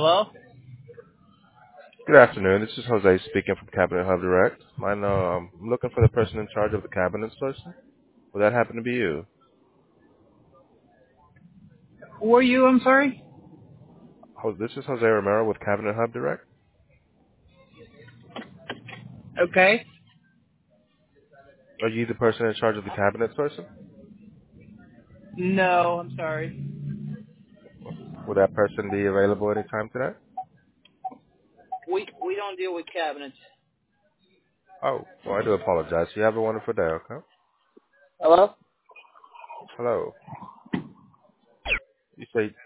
Hello? Good afternoon. This is Jose speaking from Cabinet Hub Direct. I'm looking for the person in charge of the cabinet sourcing. Would that happen to be you? Who are you? I'm sorry? This is Jose Romero with Cabinet Hub Direct. Okay. Are you the person in charge of the cabinet sourcing? No, I'm sorry. Would that person be available anytime today? We don't deal with cabinets. Oh, well, I do apologize. You have a wonderful day, okay? Hello? Hello. You say